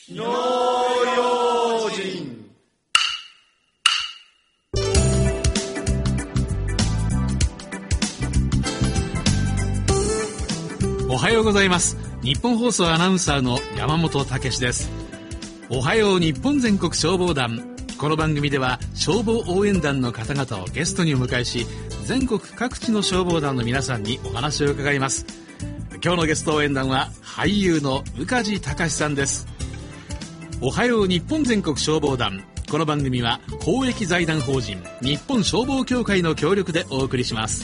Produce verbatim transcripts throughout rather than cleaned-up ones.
火の用心。 おはようございます。日本放送アナウンサーの山本武史です。おはよう日本全国消防団。この番組では消防応援団の方々をゲストにお迎えし、全国各地の消防団の皆さんにお話を伺います。今日のゲスト応援団は俳優の宇梶隆さんです。おはよう日本全国消防団。この番組は公益財団法人日本消防協会の協力でお送りします。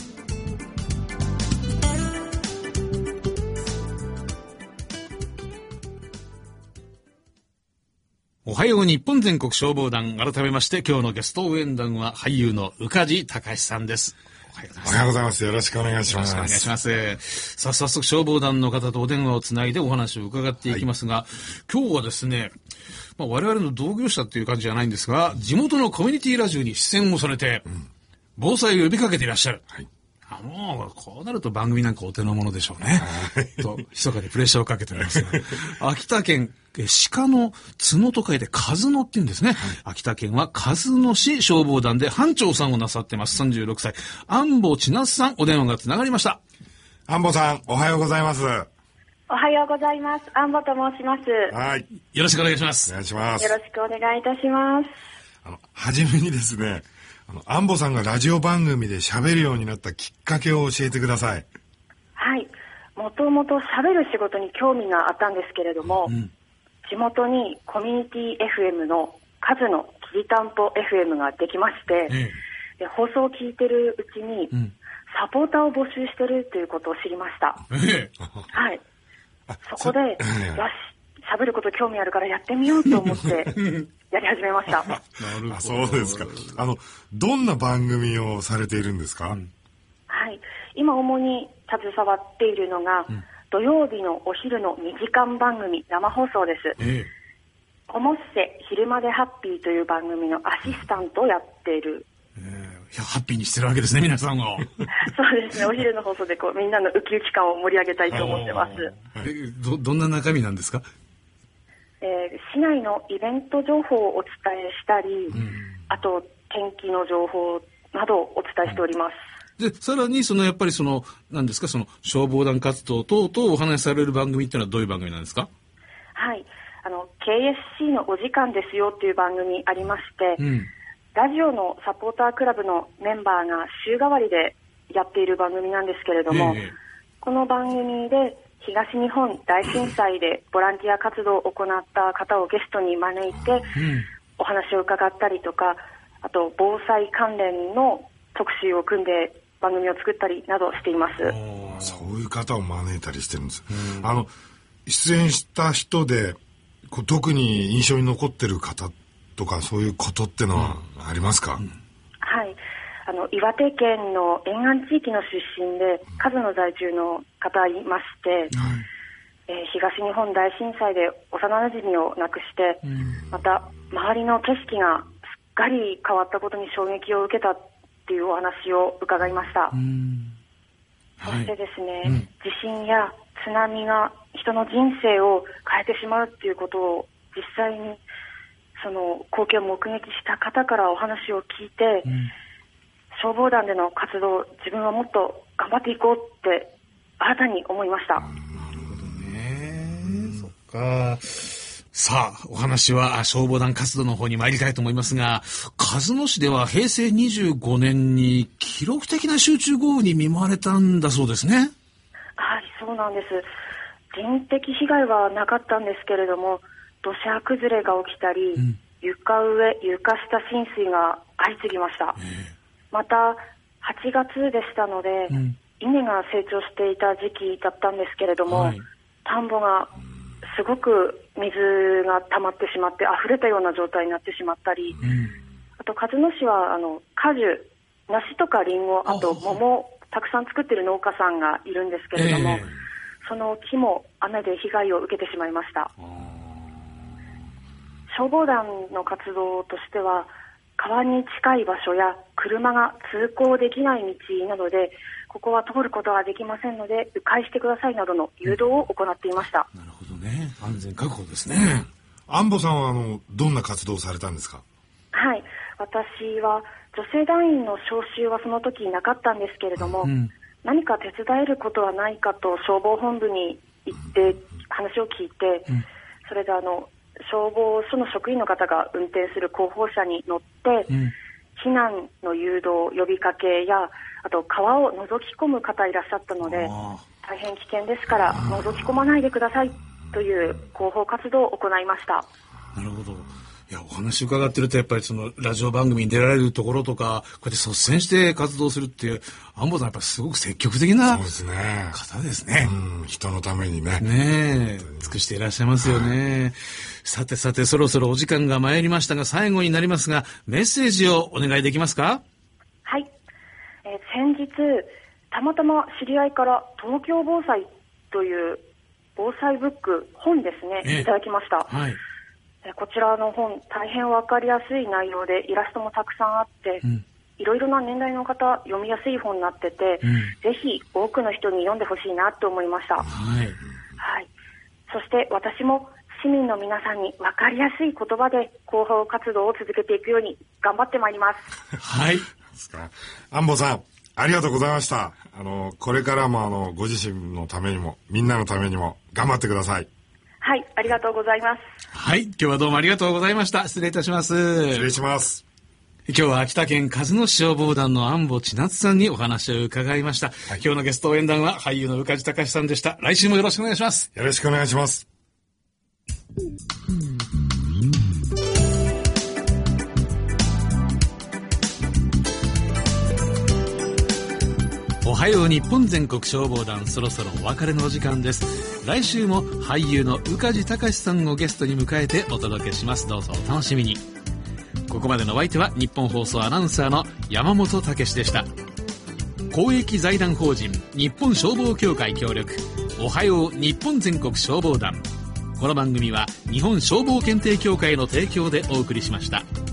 おはよう日本全国消防団。改めまして今日のゲスト応援団は俳優の宇梶隆さんです。 おはようございます。よろしくお願いします。 よろしくお願いします。さあ、早速消防団の方とお電話をつないでお話を伺っていきますが、はい、今日はですね、まあ、我々の同業者っていう感じじゃないんですが、地元のコミュニティラジオに出演をされて、うん、防災を呼びかけていらっしゃる。はい、あのこうなると番組なんかお手の物でしょうね。はい、と密かにプレッシャーをかけておりますが、秋田県鹿の角と書いて数野って言うんですね。はい、秋田県は数野市消防団で班長さんをなさってます。さんじゅうろくさい安保千夏さん、お電話がつながりました。 安保さん、おはようございます。 おはようございます。安保と申します。 はい。 よろしくお願いします。 お願いします。 よろしくお願いいたします。 あの、はじめにですね、あの、安保さんがラジオ番組で喋るようになったきっかけを教えてください。 はい。もともと喋る仕事に興味があったんですけれども、うん、地元にコミュニティ エフエム の数のきりたんぽ エフエム ができまして、ええ、で放送を聞いてるうちに、うん、サポーターを募集してるということを知りました。ええ、はい。そこで、よし、喋ること興味あるからやってみようと思ってやり始めました。 なるほど。そうですか。あの、どんな番組をされているんですか？うん、 はい。今主に携わっているのが、うん、土曜日のお昼のにじかん番組生放送です。ええ、こもっせ昼までハッピーという番組のアシスタントをやっている。 えー、いやハッピーにしてるわけですね、皆さんを。 そうですね。お昼の放送でこうみんなのウキウキ感を盛り上げたいと思ってます。 えどどんな中身なんですか？ えー、市内のイベント情報をお伝えしたり、うん、あと天気の情報などをお伝えしております。 うん、でさらにそのやっぱりその何ですか、その消防団活動等々お話しされる番組っていうのはどういう番組なんですか？ はい、あの ケーエスシー のお時間ですよっていう番組ありまして、うん、ラジオのサポータークラブのメンバーが週替わりでやっている番組なんですけれども、えー、この番組で東日本大震災でボランティア活動を行った方をゲストに招いて、うん、お話を伺ったりとか、あと防災関連の特集を組んで番組を作ったりなどしています。 そういう方を招いたりしてるんです。うん、あの出演した人でこう特に印象に残ってる方とかそういうことってのはありますか？うんうん、 はい。あの岩手県の沿岸地域の出身で数の在住の方いまして、うん、えー、東日本大震災で幼なじみを亡くして、うん、また周りの景色がすっかり変わったことに衝撃を受けたっていうお話を伺いました。うん、そしてですね、はい、うん、地震や津波が人の人生を変えてしまうっていうことを実際にその光景を目撃した方からお話を聞いて、うん、消防団での活動、自分はもっと頑張っていこうって新たに思いました。なるほどね。そっか。さあ、お話は消防団活動の方に参りたいと思いますが、数野市では平成にじゅうごねんに記録的な集中豪雨に見舞われたんだそうですね。 はい、そうなんです。人的被害はなかったんですけれども、土砂崩れが起きたり、うん、床上、床下浸水が相次ぎました。またはちがつでしたので、うん、稲が成長していた時期だったんですけれども、はい、田んぼがすごく水が溜まってしまって溢れたような状態になってしまったり、うん、あと数野市はあの果樹、梨とかリンゴ、あと桃をたくさん作っている農家さんがいるんですけれども、えー、その木も雨で被害を受けてしまいました。消防団の活動としては川に近い場所や車が通行できない道などでここは通ることができませんので迂回してくださいなどの誘導を行っていました。 なるほどね。安全確保ですね。 安保さんはあのどんな活動をされたんですか？ はい、私は女性団員の招集はその時なかったんですけれども、うん、何か手伝えることはないかと消防本部に行って話を聞いて、うん、それであの消防署の職員の方が運転する広報車に乗って、うん、避難の誘導呼びかけや、あと川を覗き込む方いらっしゃったので、大変危険ですから覗き込まないでくださいという広報活動を行いました。 なるほど。いや、お話伺ってるとやっぱりそのラジオ番組に出られるところとか、こうやって率先して活動するっていう、安保さんやっぱりすごく積極的な方ですね。そうですね。 うん、人のためにね。 ねえ、尽くしていらっしゃいますよね。はい、さてさて、そろそろお時間が参りましたが、最後になりますが、メッセージをお願いできますか？ はい。えー、先日、たまたま知り合いから東京防災という防災ブック、本ですね、えー、いただきました。はい。こちらの本、大変わかりやすい内容でイラストもたくさんあって、うん、いろいろな年代の方読みやすい本になってて、うん、ぜひ多くの人に読んでほしいなと思いました。はい。はい。そして私も市民の皆さんにわかりやすい言葉で広報活動を続けていくように頑張ってまいります。 はい。 安保さん、ありがとうございました。あの、これからもあの、ご自身のためにも、みんなのためにも頑張ってください。 はい、ありがとうございます。 はい、今日はどうもありがとうございました。失礼いたします。 失礼します。 今日は秋田県鹿角市消防団の安保千夏さんにお話を伺いました。はい、今日のゲスト応援団は俳優の宇梶隆さんでした。来週もよろしくお願いします。 よろしくお願いします。 おはよう日本全国消防団、そろそろお別れのお時間です。来週も俳優の宇梶隆さんをゲストに迎えてお届けします。どうぞお楽しみに。ここまでのお相手は日本放送アナウンサーの山本武史でした。公益財団法人日本消防協会協力、おはよう日本全国消防団。この番組は日本消防検定協会の提供でお送りしました。